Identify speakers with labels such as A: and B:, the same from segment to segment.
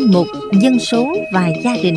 A: mục Dân số và gia đình.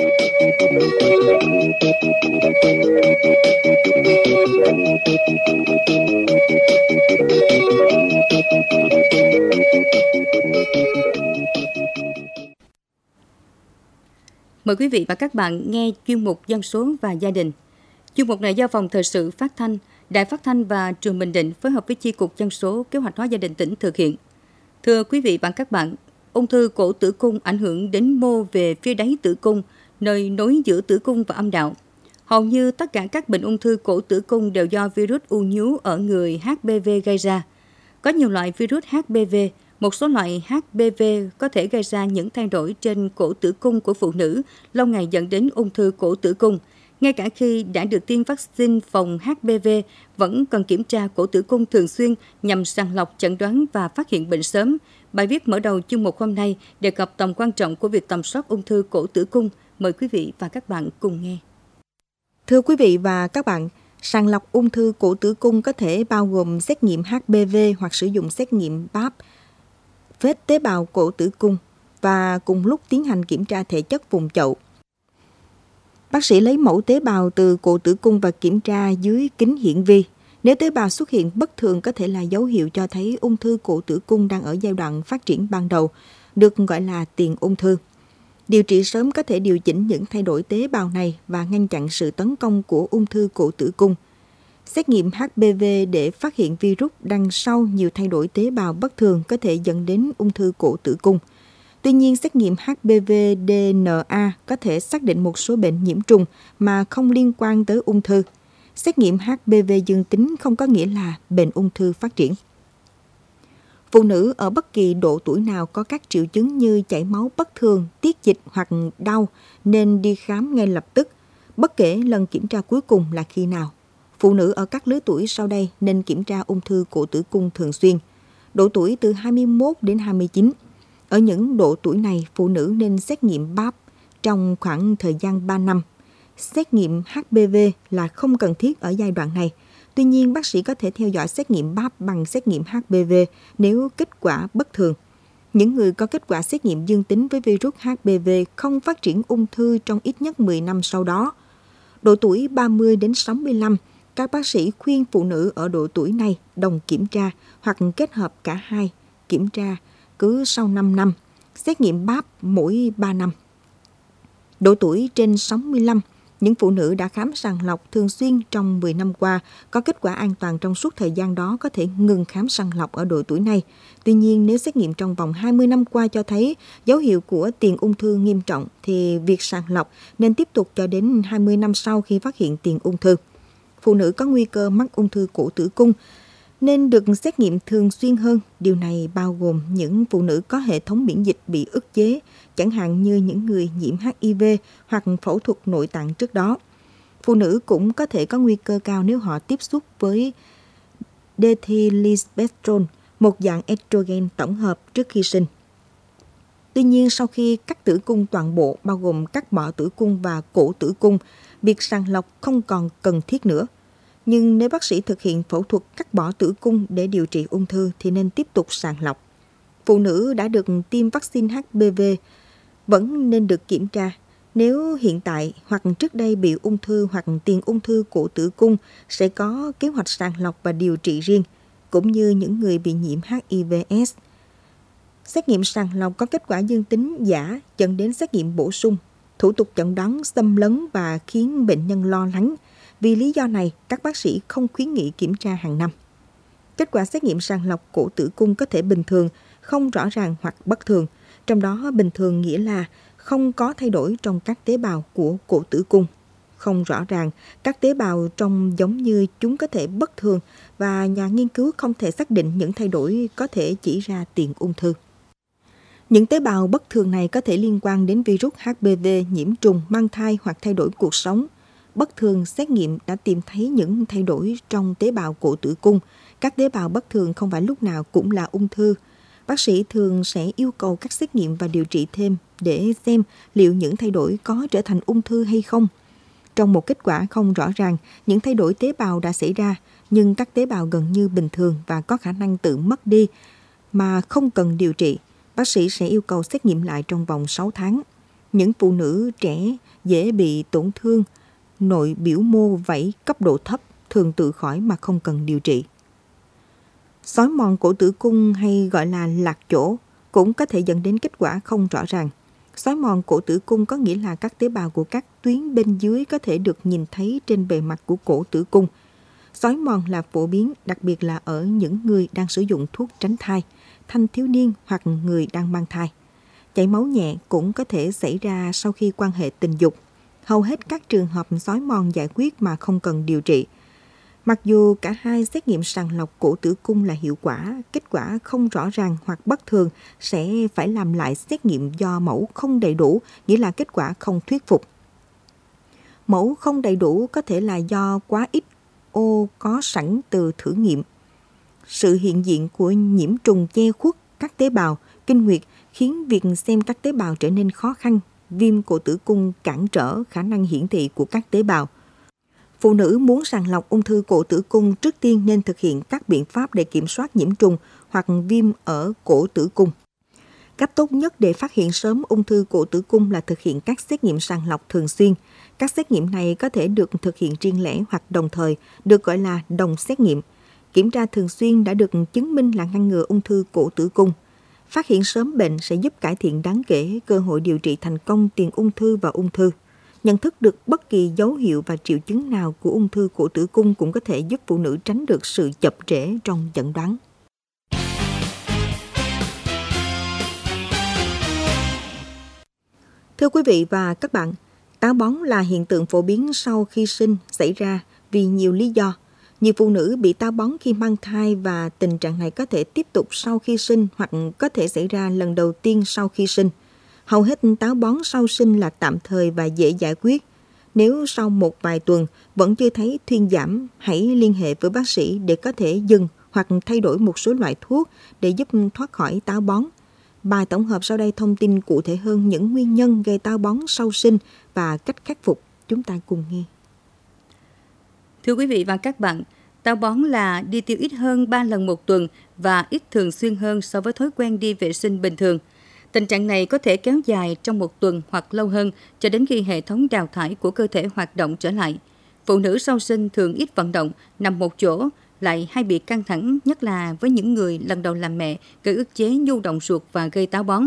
B: Mời quý vị và các bạn nghe chuyên mục Dân số và gia đình. Chuyên mục này do Phòng Thời sự Phát thanh, Đài Phát thanh và Truyền Bình Định phối hợp với Chi cục Dân số Kế hoạch hóa gia đình tỉnh thực hiện. Thưa quý vị và các bạn, ung thư cổ tử cung ảnh hưởng đến mô về phía đáy tử cung, nơi nối giữa tử cung và âm đạo. Hầu như tất cả các bệnh ung thư cổ tử cung đều do virus u nhú ở người HPV gây ra. Có nhiều loại virus HPV, một số loại HPV có thể gây ra những thay đổi trên cổ tử cung của phụ nữ, lâu ngày dẫn đến ung thư cổ tử cung. Ngay cả khi đã được tiêm vaccine phòng HPV, vẫn cần kiểm tra cổ tử cung thường xuyên nhằm sàng lọc, chẩn đoán và phát hiện bệnh sớm. Bài viết mở đầu chuyên mục hôm nay đề cập tầm quan trọng của việc tầm soát ung thư cổ tử cung. Mời quý vị và các bạn cùng nghe.
C: Thưa quý vị và các bạn, sàng lọc ung thư cổ tử cung có thể bao gồm xét nghiệm HPV hoặc sử dụng xét nghiệm PAP, vết tế bào cổ tử cung và cùng lúc tiến hành kiểm tra thể chất vùng chậu. Bác sĩ lấy mẫu tế bào từ cổ tử cung và kiểm tra dưới kính hiển vi. Nếu tế bào xuất hiện bất thường có thể là dấu hiệu cho thấy ung thư cổ tử cung đang ở giai đoạn phát triển ban đầu, được gọi là tiền ung thư. Điều trị sớm có thể điều chỉnh những thay đổi tế bào này và ngăn chặn sự tấn công của ung thư cổ tử cung. Xét nghiệm HPV để phát hiện virus đằng sau nhiều thay đổi tế bào bất thường có thể dẫn đến ung thư cổ tử cung. Tuy nhiên, xét nghiệm HPV DNA có thể xác định một số bệnh nhiễm trùng mà không liên quan tới ung thư. Xét nghiệm HPV dương tính không có nghĩa là bệnh ung thư phát triển. Phụ nữ ở bất kỳ độ tuổi nào có các triệu chứng như chảy máu bất thường, tiết dịch hoặc đau nên đi khám ngay lập tức, bất kể lần kiểm tra cuối cùng là khi nào. Phụ nữ ở các lứa tuổi sau đây nên kiểm tra ung thư cổ tử cung thường xuyên. Độ tuổi từ 21 đến 29. Ở những độ tuổi này, phụ nữ nên xét nghiệm PAP trong khoảng thời gian 3 năm. Xét nghiệm HPV là không cần thiết ở giai đoạn này. Tuy nhiên, bác sĩ có thể theo dõi xét nghiệm PAP bằng xét nghiệm HPV nếu kết quả bất thường. Những người có kết quả xét nghiệm dương tính với virus HPV không phát triển ung thư trong ít nhất 10 năm sau đó. Độ tuổi 30 đến 65, các bác sĩ khuyên phụ nữ ở độ tuổi này đồng kiểm tra hoặc kết hợp cả hai, kiểm tra cứ sau 5 năm, xét nghiệm PAP mỗi 3 năm. Độ tuổi trên 65, những phụ nữ đã khám sàng lọc thường xuyên trong 10 năm qua có kết quả an toàn trong suốt thời gian đó có thể ngừng khám sàng lọc ở độ tuổi này. Tuy nhiên, nếu xét nghiệm trong vòng 20 năm qua cho thấy dấu hiệu của tiền ung thư nghiêm trọng thì việc sàng lọc nên tiếp tục cho đến 20 năm sau khi phát hiện tiền ung thư. Phụ nữ có nguy cơ mắc ung thư cổ tử cung nên được xét nghiệm thường xuyên hơn. Điều này bao gồm những phụ nữ có hệ thống miễn dịch bị ức chế, chẳng hạn như những người nhiễm HIV hoặc phẫu thuật nội tạng trước đó. Phụ nữ cũng có thể có nguy cơ cao nếu họ tiếp xúc với dethylespetrol, một dạng estrogen tổng hợp trước khi sinh. Tuy nhiên, sau khi cắt tử cung toàn bộ, bao gồm cắt bỏ tử cung và cổ tử cung, việc sàng lọc không còn cần thiết nữa. Nhưng nếu bác sĩ thực hiện phẫu thuật cắt bỏ tử cung để điều trị ung thư thì nên tiếp tục sàng lọc. Phụ nữ đã được tiêm vaccine HPV vẫn nên được kiểm tra. Nếu hiện tại hoặc trước đây bị ung thư hoặc tiền ung thư cổ tử cung sẽ có kế hoạch sàng lọc và điều trị riêng, cũng như những người bị nhiễm HIV/AIDS. Xét nghiệm sàng lọc có kết quả dương tính giả dẫn đến xét nghiệm bổ sung. Thủ tục chẩn đoán xâm lấn và khiến bệnh nhân lo lắng. Vì lý do này, các bác sĩ không khuyến nghị kiểm tra hàng năm. Kết quả xét nghiệm sàng lọc cổ tử cung có thể bình thường, không rõ ràng hoặc bất thường. Trong đó bình thường nghĩa là không có thay đổi trong các tế bào của cổ tử cung. Không rõ ràng, các tế bào trông giống như chúng có thể bất thường và nhà nghiên cứu không thể xác định những thay đổi có thể chỉ ra tiền ung thư. Những tế bào bất thường này có thể liên quan đến virus HPV, nhiễm trùng, mang thai hoặc thay đổi cuộc sống. Bất thường xét nghiệm đã tìm thấy những thay đổi trong tế bào cổ tử cung. Các tế bào bất thường không phải lúc nào cũng là ung thư. Bác sĩ thường sẽ yêu cầu các xét nghiệm và điều trị thêm để xem liệu những thay đổi có trở thành ung thư hay không. Trong một kết quả không rõ ràng, những thay đổi tế bào đã xảy ra, nhưng các tế bào gần như bình thường và có khả năng tự mất đi mà không cần điều trị. bác sĩ sẽ yêu cầu xét nghiệm lại trong vòng 6 tháng. Những phụ nữ trẻ dễ bị tổn thương nội biểu mô vảy cấp độ thấp thường tự khỏi mà không cần điều trị. Xói mòn cổ tử cung hay gọi là lạc chỗ cũng có thể dẫn đến kết quả không rõ ràng. Xói mòn cổ tử cung có nghĩa là các tế bào của các tuyến bên dưới có thể được nhìn thấy trên bề mặt của cổ tử cung. Xói mòn là phổ biến, đặc biệt là ở những người đang sử dụng thuốc tránh thai, thanh thiếu niên hoặc người đang mang thai. Chảy máu nhẹ cũng có thể xảy ra sau khi quan hệ tình dục. Hầu hết các trường hợp xói mòn giải quyết mà không cần điều trị. Mặc dù cả hai xét nghiệm sàng lọc cổ tử cung là hiệu quả, kết quả không rõ ràng hoặc bất thường sẽ phải làm lại xét nghiệm do mẫu không đầy đủ, nghĩa là kết quả không thuyết phục. Mẫu không đầy đủ có thể là do quá ít ô có sẵn từ thử nghiệm. Sự hiện diện của nhiễm trùng che khuất các tế bào, kinh nguyệt khiến việc xem các tế bào trở nên khó khăn. Viêm cổ tử cung cản trở khả năng hiển thị của các tế bào. Phụ nữ muốn sàng lọc ung thư cổ tử cung trước tiên nên thực hiện các biện pháp để kiểm soát nhiễm trùng hoặc viêm ở cổ tử cung. Cách tốt nhất để phát hiện sớm ung thư cổ tử cung là thực hiện các xét nghiệm sàng lọc thường xuyên. Các xét nghiệm này có thể được thực hiện riêng lẻ hoặc đồng thời, được gọi là đồng xét nghiệm. Kiểm tra thường xuyên đã được chứng minh là ngăn ngừa ung thư cổ tử cung. Phát hiện sớm bệnh sẽ giúp cải thiện đáng kể cơ hội điều trị thành công tiền ung thư và ung thư. Nhận thức được bất kỳ dấu hiệu và triệu chứng nào của ung thư cổ tử cung cũng có thể giúp phụ nữ tránh được sự chậm trễ trong chẩn đoán. Thưa quý vị và các bạn, táo bón là hiện tượng phổ biến sau khi sinh xảy ra vì nhiều lý do. Nhiều phụ nữ bị táo bón khi mang thai và tình trạng này có thể tiếp tục sau khi sinh hoặc có thể xảy ra lần đầu tiên sau khi sinh. Hầu hết táo bón sau sinh là tạm thời và dễ giải quyết. Nếu sau một vài tuần vẫn chưa thấy thuyên giảm, hãy liên hệ với bác sĩ để có thể dừng hoặc thay đổi một số loại thuốc để giúp thoát khỏi táo bón. Bài tổng hợp sau đây thông tin cụ thể hơn những nguyên nhân gây táo bón sau sinh và cách khắc phục. Chúng ta cùng nghe.
B: Thưa quý vị và các bạn, táo bón là đi tiêu ít hơn 3 lần một tuần và ít thường xuyên hơn so với thói quen đi vệ sinh bình thường. Tình trạng này có thể kéo dài trong một tuần hoặc lâu hơn cho đến khi hệ thống đào thải của cơ thể hoạt động trở lại. Phụ nữ sau sinh thường ít vận động, nằm một chỗ, lại hay bị căng thẳng, nhất là với những người lần đầu làm mẹ, gây ức chế nhu động ruột và gây táo bón.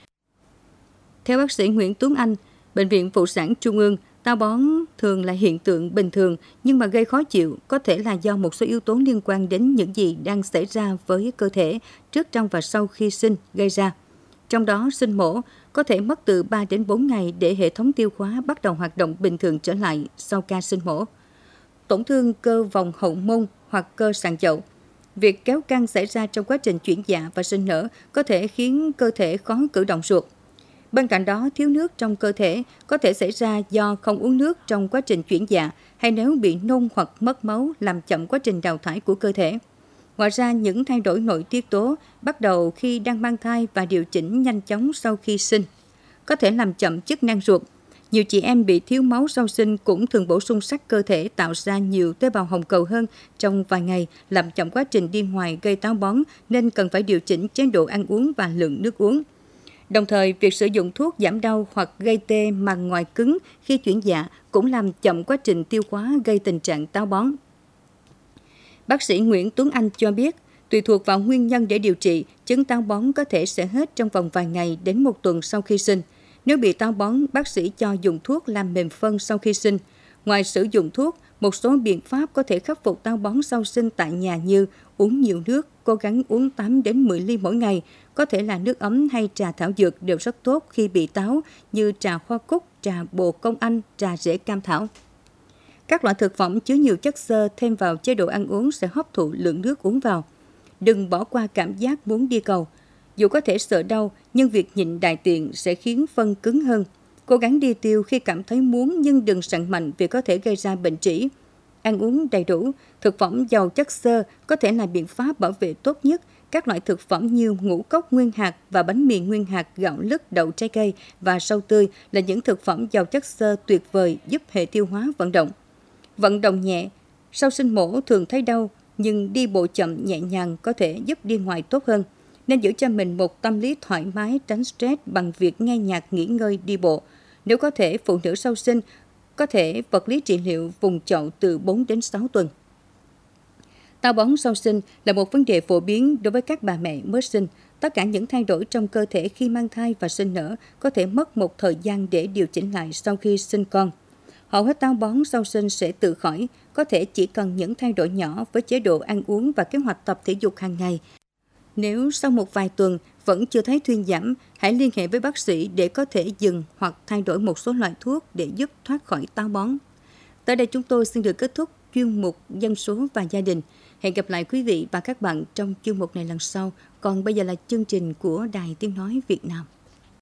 B: Theo bác sĩ Nguyễn Tuấn Anh, Bệnh viện Phụ sản Trung ương, táo bón thường là hiện tượng bình thường nhưng mà gây khó chịu, có thể là do một số yếu tố liên quan đến những gì đang xảy ra với cơ thể trước, trong và sau khi sinh gây ra. Trong đó, sinh mổ có thể mất từ 3 đến 4 ngày để hệ thống tiêu hóa bắt đầu hoạt động bình thường trở lại sau ca sinh mổ. Tổn thương cơ vòng hậu môn hoặc cơ sàn chậu. Việc kéo căng xảy ra trong quá trình chuyển dạ và sinh nở có thể khiến cơ thể khó cử động ruột. Bên cạnh đó, thiếu nước trong cơ thể có thể xảy ra do không uống nước trong quá trình chuyển dạ hay nếu bị nôn hoặc mất máu làm chậm quá trình đào thải của cơ thể. Ngoài ra, những thay đổi nội tiết tố bắt đầu khi đang mang thai và điều chỉnh nhanh chóng sau khi sinh có thể làm chậm chức năng ruột. Nhiều chị em bị thiếu máu sau sinh cũng thường bổ sung sắt cơ thể tạo ra nhiều tế bào hồng cầu hơn trong vài ngày, làm chậm quá trình đi ngoài gây táo bón nên cần phải điều chỉnh chế độ ăn uống và lượng nước uống. Đồng thời, việc sử dụng thuốc giảm đau hoặc gây tê màng ngoài cứng khi chuyển dạ cũng làm chậm quá trình tiêu hóa gây tình trạng táo bón. Bác sĩ Nguyễn Tuấn Anh cho biết, tùy thuộc vào nguyên nhân để điều trị, chứng táo bón có thể sẽ hết trong vòng vài ngày đến một tuần sau khi sinh. Nếu bị táo bón, bác sĩ cho dùng thuốc làm mềm phân sau khi sinh. Ngoài sử dụng thuốc, một số biện pháp có thể khắc phục táo bón sau sinh tại nhà như uống nhiều nước, cố gắng uống 8 đến 10 ly mỗi ngày, có thể là nước ấm hay trà thảo dược đều rất tốt khi bị táo như trà hoa cúc, trà bồ công anh, trà rễ cam thảo. Các loại thực phẩm chứa nhiều chất xơ thêm vào chế độ ăn uống sẽ hấp thụ lượng nước uống vào. Đừng bỏ qua cảm giác muốn đi cầu. Dù có thể sợ đau, nhưng việc nhịn đại tiện sẽ khiến phân cứng hơn. Cố gắng đi tiêu khi cảm thấy muốn nhưng đừng sặn mạnh vì có thể gây ra bệnh trĩ. Ăn uống đầy đủ, thực phẩm giàu chất xơ có thể là biện pháp bảo vệ tốt nhất. Các loại thực phẩm như ngũ cốc nguyên hạt và bánh mì nguyên hạt, gạo lứt, đậu trái cây và rau tươi là những thực phẩm giàu chất xơ tuyệt vời giúp hệ tiêu hóa vận động. Vận động nhẹ, sau sinh mổ thường thấy đau, nhưng đi bộ chậm nhẹ nhàng có thể giúp đi ngoài tốt hơn. Nên giữ cho mình một tâm lý thoải mái, tránh stress bằng việc nghe nhạc, nghỉ ngơi, đi bộ. Nếu có thể, phụ nữ sau sinh có thể vật lý trị liệu vùng chậu từ 4 đến 6 tuần. Táo bón sau sinh là một vấn đề phổ biến đối với các bà mẹ mới sinh. Tất cả những thay đổi trong cơ thể khi mang thai và sinh nở có thể mất một thời gian để điều chỉnh lại sau khi sinh con. Hầu hết táo bón sau sinh sẽ tự khỏi, có thể chỉ cần những thay đổi nhỏ với chế độ ăn uống và kế hoạch tập thể dục hàng ngày. Nếu sau một vài tuần vẫn chưa thấy thuyên giảm, hãy liên hệ với bác sĩ để có thể dừng hoặc thay đổi một số loại thuốc để giúp thoát khỏi táo bón. Tới đây chúng tôi xin được kết thúc chuyên mục Dân số và gia đình. Hẹn gặp lại quý vị và các bạn trong chuyên mục này lần sau. Còn bây giờ là chương trình của Đài Tiếng Nói Việt Nam.